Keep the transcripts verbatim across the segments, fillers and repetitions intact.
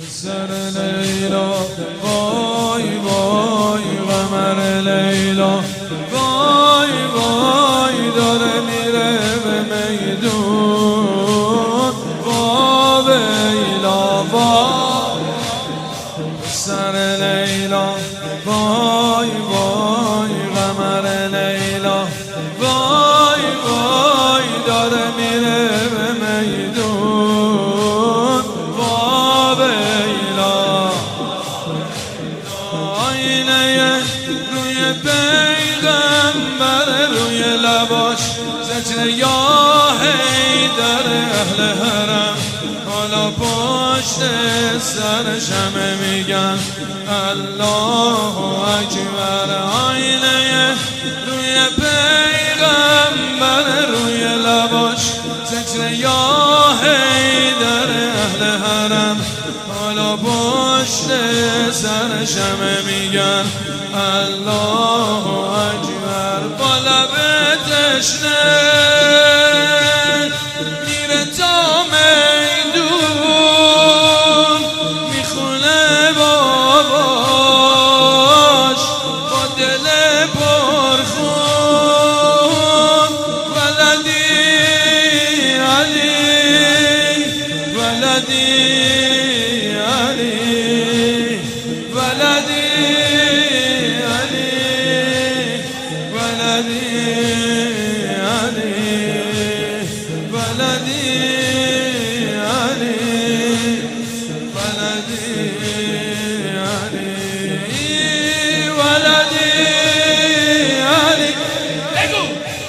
سر لیلا وای وای قمر لیلا وای وای داره میره به میدون وا ویلا وای سر لیلا وای وای قمر لیلا وای وای داره میره به میدون وا ویلا آینه روی پیغمبر روی لباش زجر یا حیدر اهل حرم حالا پشت سرش همه میگن الله اکبر آینه روی پیغمبر روی لباش زجر یا حیدر اهل حرم حالا پشت سرش همه میگن الله اکبر با لب تشنه میره تا میدون میخونه باباش با دل پرخون ولدی علی ولدی علی ولدی علی ولدی علی ولدی علی ولدی علی ولدی علی بگو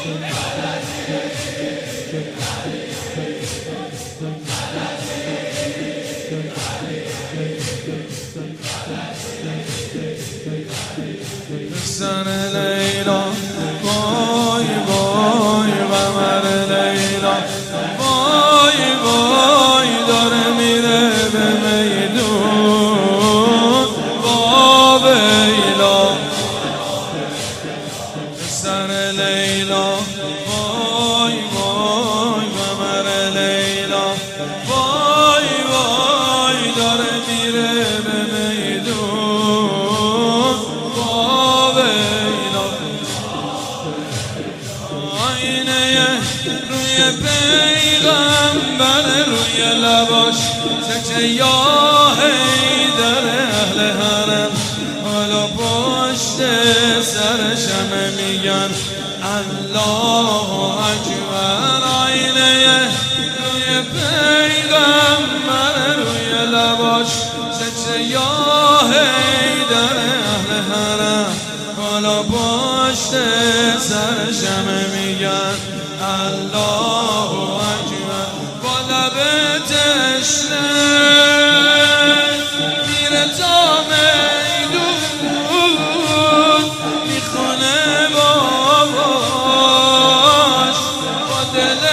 سر لیلا وای وای قمر لیلا وای وای داره میره به میدون وا ویلا سر لیلا وای وای قمر لیلا وای وای داره میره به میدون وا ویلا آینه روی پیغمبر روی لباش زجر یا حیدر اهل حرم حالا پشت سرش همه میگن الله اکبر آینه روی پیغمبر روی لباش زجر یا حیدر اهل حرم حالا پشت سرش همه میگن الله اکبر با لب تشنه میره تا میدون میخونه باباش با دل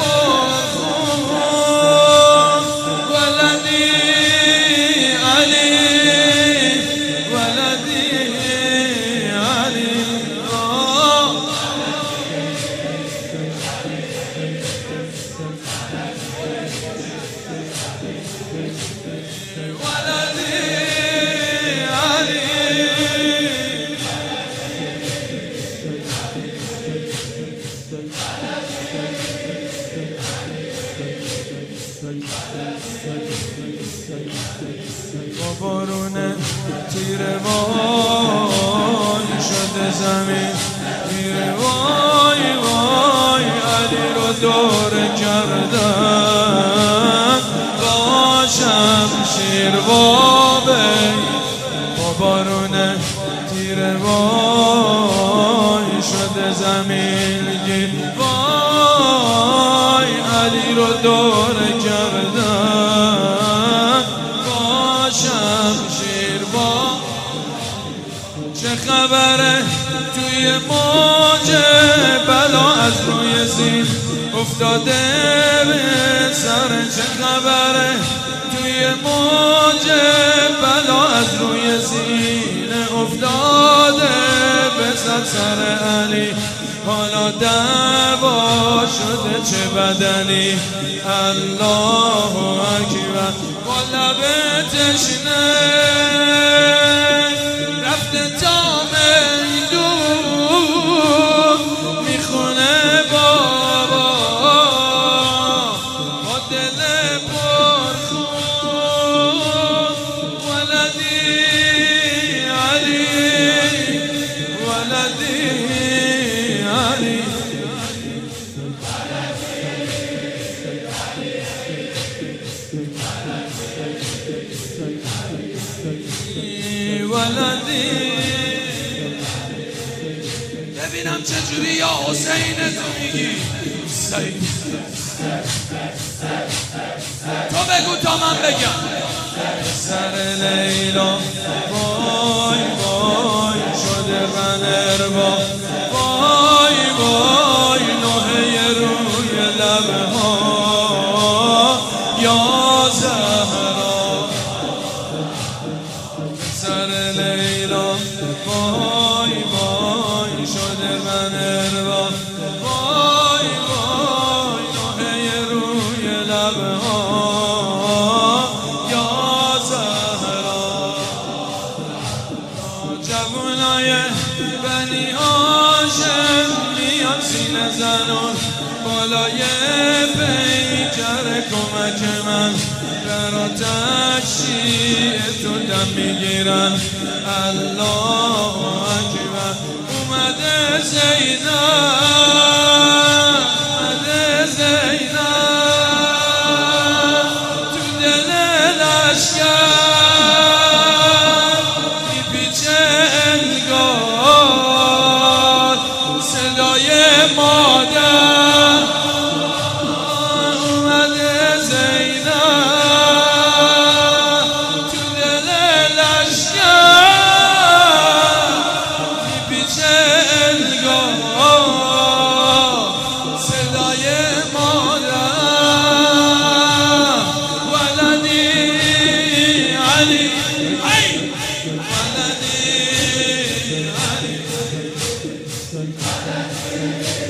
پرخون ولدی علی ولدی علی با بارون تیره وای شده زمین تیره وای وای علی رو دور کردن با شمشیر وابه با بارون تیره وای شده زمین وای علی رو دور کردن با شمشیر با چه خبره توی موج بلا از روی زین افتاده به سر چه خبره توی موج بلا از روی زین افتاده به سر علی حالا دعوا شده چه بدنی الله اکبر با لب تشنه رفته تا میدون میخونه بابا با دل پرخون ولدی علی ولدی علی ولدی ببینم چجوری یا حسین تو میگی حسین تو بگو تا من بگم سر لیلا وای وای شده غنربا وای وای نوحه روی لبها یا زهرا سر لیلا وای وای شده غنربا وای وای نوحه روی لبها یا زهرا جوونای بنی هاشم میان سینه زنون بالای پیکر کمک من در آتش شیعه تو دم میگیرن الله اکبر اومده زینب اومده زینب تو دل لشکر میپیچه انگار صدای مادر اومده زینب تو دل لشکر میپیچه انگار صدای مادر ولدی علی ولدی علی